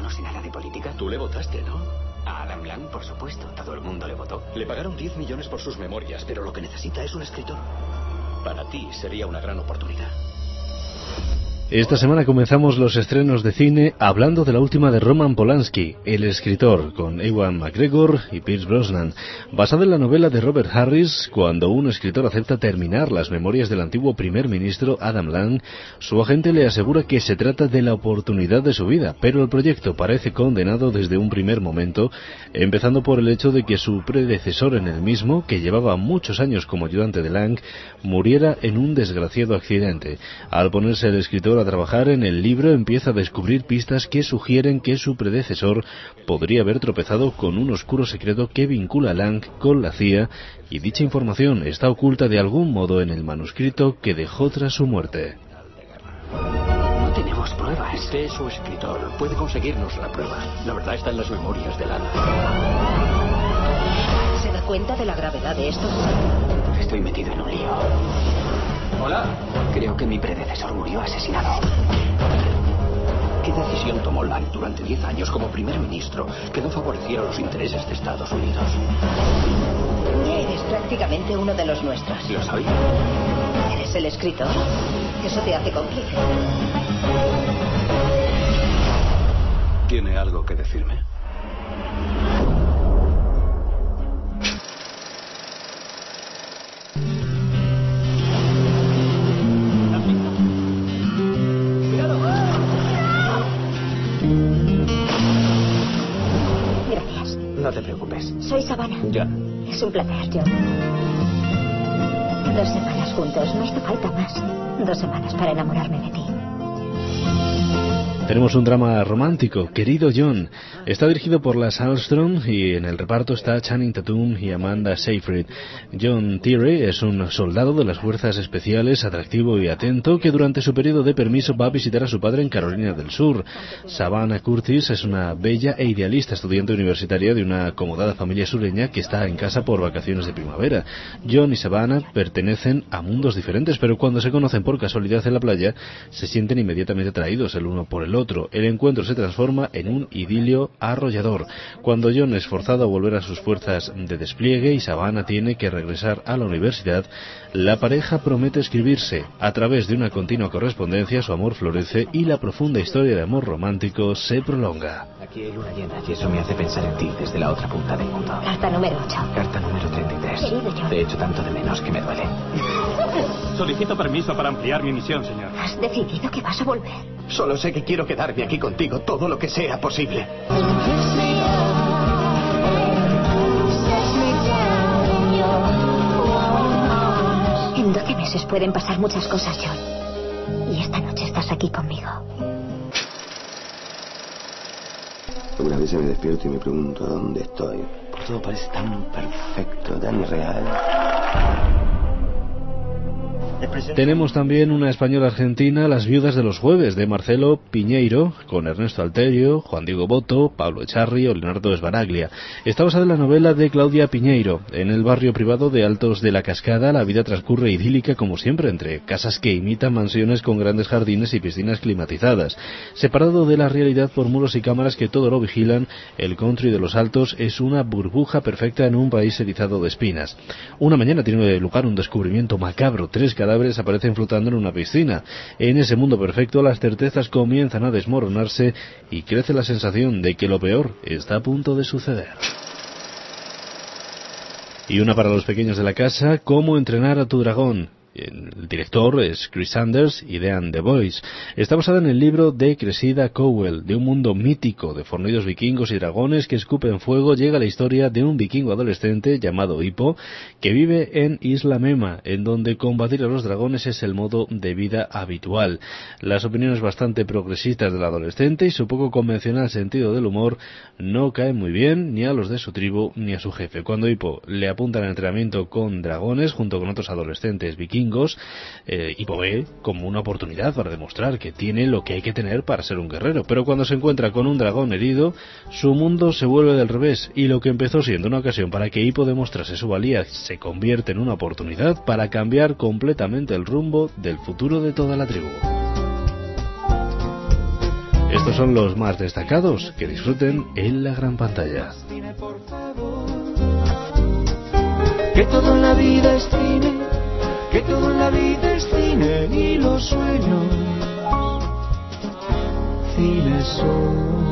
no sé nada de política. Tú le votaste, ¿no? A Adam Lang, por supuesto. Todo el mundo le votó. Le pagaron 10 millones por sus memorias, pero lo que necesita es un escritor. Para ti sería una gran oportunidad. Esta semana comenzamos los estrenos de cine hablando de la última de Roman Polanski, El escritor, con Ewan McGregor y Pierce Brosnan, basada en la novela de Robert Harris. Cuando un escritor acepta terminar las memorias del antiguo primer ministro Adam Lang, su agente le asegura que se trata de la oportunidad de su vida, pero el proyecto parece condenado desde un primer momento, empezando por el hecho de que su predecesor en el mismo, que llevaba muchos años como ayudante de Lang, muriera en un desgraciado accidente. Al ponerse el escritor a trabajar en el libro, empieza a descubrir pistas que sugieren que su predecesor podría haber tropezado con un oscuro secreto que vincula a Lang con la CIA, y dicha información está oculta de algún modo en el manuscrito que dejó tras su muerte. No tenemos pruebas. Usted es su escritor. Puede conseguirnos la prueba. La verdad está en las memorias de Lana. ¿Se da cuenta de la gravedad de esto? Estoy metido en un lío. Hola. Creo que mi predecesor murió asesinado. ¿Qué decisión tomó Lang durante 10 años como primer ministro que no favoreciera los intereses de Estados Unidos? Ya eres prácticamente uno de los nuestros. ¿Lo soy? Eres el escritor. Eso te hace cómplice. ¿Tiene algo que decirme? Gracias. No te preocupes. Soy Savannah. John. Es un placer, John. 2 semanas juntos. No hizo falta más. 2 semanas para enamorarme de ti. Tenemos un drama romántico, Querido John. Está dirigido por Lance Armstrong y en el reparto está Channing Tatum y Amanda Seyfried. John Thierry es un soldado de las fuerzas especiales, atractivo y atento, que durante su periodo de permiso va a visitar a su padre en Carolina del Sur. Savannah Curtis es una bella e idealista estudiante universitaria de una acomodada familia sureña que está en casa por vacaciones de primavera. John y Savannah pertenecen a mundos diferentes, pero cuando se conocen por casualidad en la playa, se sienten inmediatamente atraídos el uno por el otro. El encuentro se transforma en un idilio arrollador. Cuando John es forzado a volver a sus fuerzas de despliegue y Savannah tiene que regresar a la universidad, la pareja promete escribirse. A través de una continua correspondencia, su amor florece y la profunda historia de amor romántico se prolonga. Aquí hay luna llena y eso me hace pensar en ti desde la otra punta del mundo. Carta número 8. Carta número 33. Querido John. Te echo tanto de menos que me duele. Solicito permiso para ampliar mi misión, señor. ¿Has decidido que vas a volver? Solo sé que quiero quedarme aquí contigo todo lo que sea posible. En 12 meses pueden pasar muchas cosas, John. Y esta noche estás aquí conmigo. Algunas veces me despierto y me pregunto dónde estoy. Porque todo parece tan perfecto, tan irreal. Tenemos también una española argentina, Las viudas de los jueves, de Marcelo Piñeiro, con Ernesto Alterio, Juan Diego Boto, Pablo Echarri o Leonardo Sbaraglia. Está basada en la novela de Claudia Piñeiro. En el barrio privado de Altos de la Cascada, la vida transcurre idílica como siempre, entre casas que imitan mansiones con grandes jardines y piscinas climatizadas. Separado de la realidad por muros y cámaras que todo lo vigilan, el country de los Altos es una burbuja perfecta en un país erizado de espinas. Una mañana tiene lugar un descubrimiento macabro. 3 cadáveres aparecen flotando en una piscina. En ese mundo perfecto, las certezas comienzan a desmoronarse y crece la sensación de que lo peor está a punto de suceder. Y una para los pequeños de la casa, Cómo entrenar a tu dragón. El director es Chris Sanders y Dean DeBois. Está basada en el libro de Cressida Cowell. De un mundo mítico de fornidos vikingos y dragones que escupen fuego, llega la historia de un vikingo adolescente llamado Hippo, que vive en Isla Mema, en donde combatir a los dragones es el modo de vida habitual. Las opiniones bastante progresistas del adolescente y su poco convencional sentido del humor no caen muy bien ni a los de su tribu ni a su jefe. Cuando Hippo le apunta al entrenamiento con dragones junto con otros adolescentes vikingos, Hippo ve como una oportunidad para demostrar que tiene lo que hay que tener para ser un guerrero. Pero cuando se encuentra con un dragón herido, su mundo se vuelve del revés, y lo que empezó siendo una ocasión para que Hippo demostrase su valía se convierte en una oportunidad para cambiar completamente el rumbo del futuro de toda la tribu. Estos son los más destacados. Que disfruten en la gran pantalla. Que todo en la vida es cine, que todo en la vida es cine y los sueños, cine son.